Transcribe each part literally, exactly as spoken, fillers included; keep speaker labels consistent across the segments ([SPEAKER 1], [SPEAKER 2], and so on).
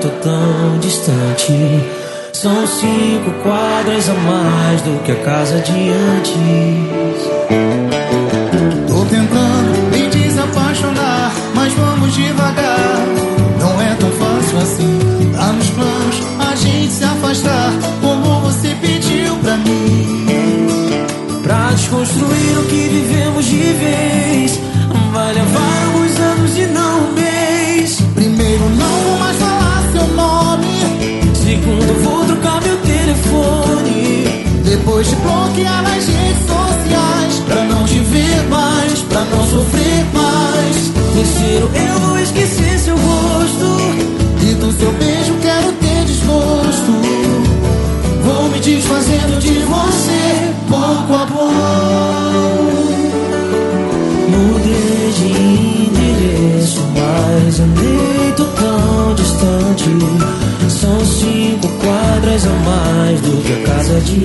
[SPEAKER 1] tô tão distante. São cinco quadras a mais do que a casa de antes.
[SPEAKER 2] Tô tentando me desapaixonar, mas vamos devagar. Não é tão fácil assim, tá nos planos a gente se afastar, como você pediu pra mim.
[SPEAKER 1] Pra desconstruir o que vivemos de vez, vai levar alguns anos e não um mês.
[SPEAKER 2] Primeiro, não vou mais falar seu nome.
[SPEAKER 1] Segundo, vou trocar meu telefone.
[SPEAKER 2] Depois de bloquear nas redes sociais, pra não te ver mais, pra não sofrer mais.
[SPEAKER 1] Terceiro, eu vou esquecer seu rosto,
[SPEAKER 2] e do seu beijo quero ter desgosto.
[SPEAKER 1] vou me desfazendo de você pouco a pouco. Mudei de endereço, mas andei tô tão distante. São cinco quadras a mais do que a casa de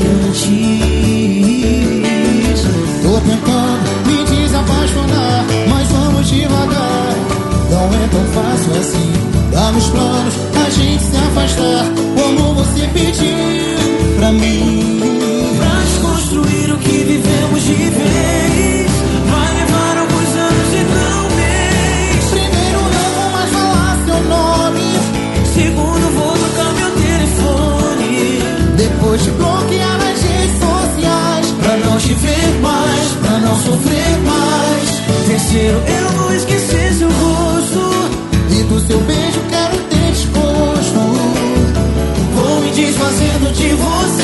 [SPEAKER 1] antes.
[SPEAKER 2] Tô tentando me desapaixonar, mas vamos devagar. Não é tão fácil assim, dá nos planos a gente se afastar, como você pediu pra mim.
[SPEAKER 1] Pra desconstruir o que vivemos de vez, vai levar alguns anos e não um mês.
[SPEAKER 2] Primeiro, não vou mais falar seu nome.
[SPEAKER 1] Segundo, vou trocar meu telefone.
[SPEAKER 2] Depois de bloquear nas redes sociais,
[SPEAKER 1] Pra não te ver mais,
[SPEAKER 2] pra não sofrer mais.
[SPEAKER 1] Terceiro, eu vou esquecer seu rosto,
[SPEAKER 2] e do seu beijo quero ter desgosto.
[SPEAKER 1] vou me desfazendo de você